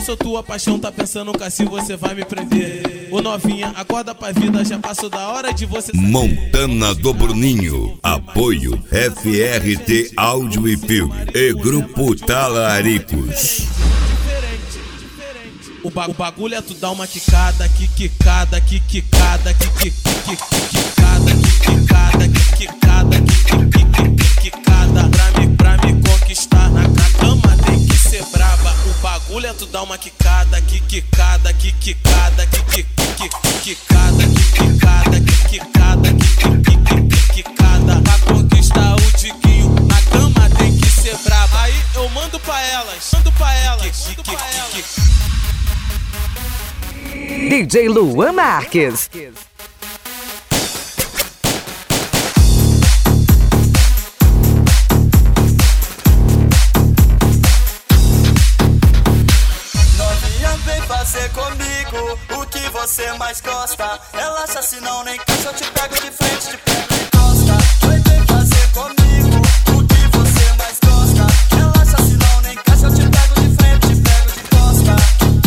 sou tua paixão, tá pensando que assim você vai me prender. Ô novinha, acorda pra vida, já passou da hora de você saber. Montana do Bruninho, apoio FRT Áudio e Filme e Grupo Talaricos. O bagulho é tu dar uma quicada, quicada, quicada, quicada, quicada, quicada, pra me conquistar na cama tem que ser braba. O bagulho é tu dar uma quicada, quicada, quicada, quicada, quicada, quicada, pra conquistar o tiquinho na cama tem que ser braba. Aí eu mando pra elas, mando pra elas. DJ Luan Marques. Novinha, vem fazer comigo o que você mais gosta. Relaxa, senão nem caso eu te pego de frente, te pego de costa. Vem fazer comigo o que você mais gosta. Relaxa, senão nem caso eu te pego de frente, te pego de costa.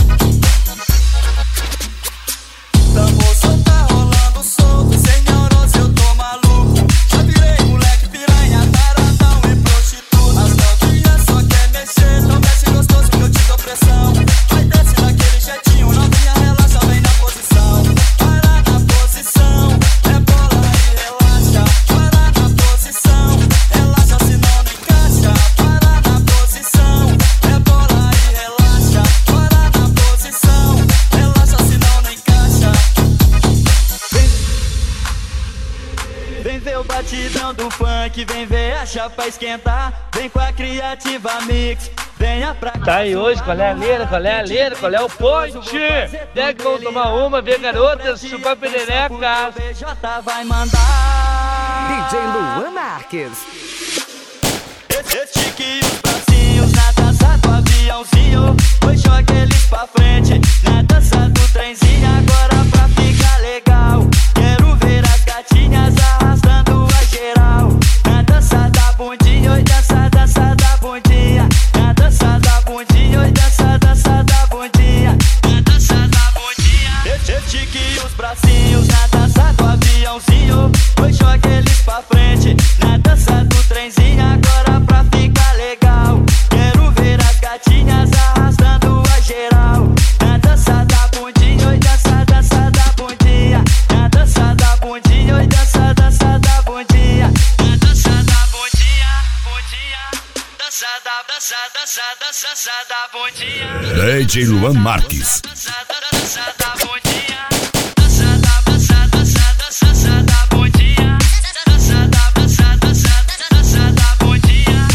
Moço, tá rolando solto, sem neurose eu tô maluco. Já virei moleque piranha, taradão e prostituta. As novinhas só quer mexer, não mexe gostoso que eu te dou pressão. Vai desce daquele jeitinho, novinha relaxa, vem na posição. Para na posição, é bola e relaxa. Para na posição, relaxa senão não encaixa. Para na posição, é bola e relaxa. Para na posição, relaxa senão não encaixa. Vem ver o batidão do funk, vem ver a chapa esquentar. Vem com a Criativa Mix, venha pra cá. Tá aí hoje, qual é a leira, qual é a leira, qual é o ponte? Deve que vão tomar uma, ver garotas, chupar perereca. BJ vai mandar. DJ Luan Marques. Estique os bracinhos na dança do aviãozinho. Puxa aqueles pra frente, na dança do trenzinho. Agora pra ficar legal, quero ver as gatinhas arrastando a geral. Na dança da bundinha, oi dança, dança da bundinha. Na dança da bundinha, oi dança, dança da bundinha. Na dança da bundinha. Estique os bracinhos na dança do aviãozinho. Puxa aqueles pra frente, na dança do trenzinho. Agora pra ficar legal, quero ver as gatinhas arrastando a geral. Na dança da bundinha, oi dança, dança da bundinha. Na dança da bundinha, oi dança, dança da bundinha. Na dança da bundinha, bundinha. Dança da, dança, dança, dança, dança da bundinha. DJ Luan Marques. Dança, dança da bundinha. Dança da, dança, dança, dança, dança da bundinha. Dança da, dança, dança, dança da bundinha.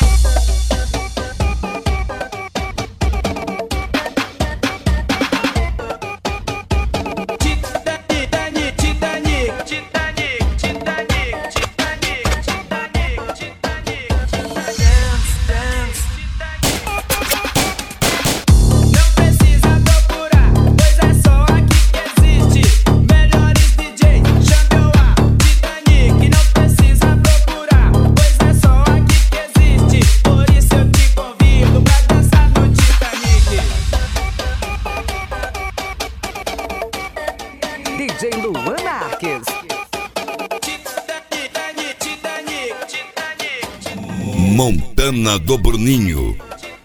DJ Luan Marques. Montana do Bruninho.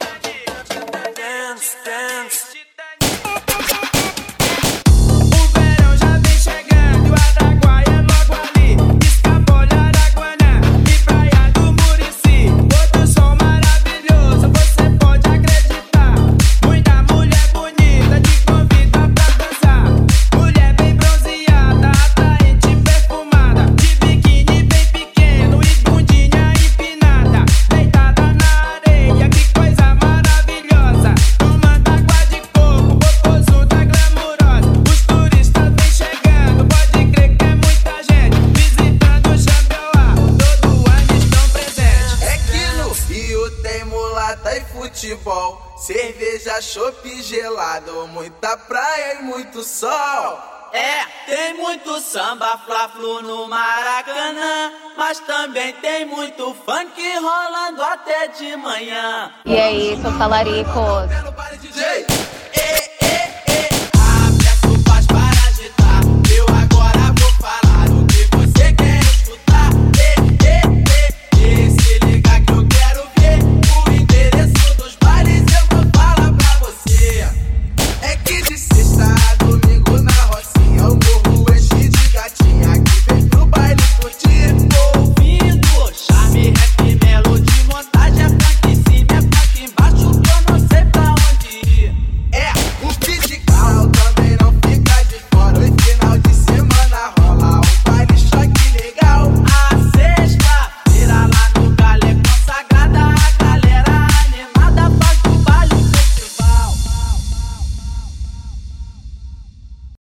Futebol, cerveja, chopp gelado, muita praia e muito sol. É, tem muito samba, fla-flu no Maracanã, mas também tem muito funk rolando até de manhã. E aí, seus talaricos?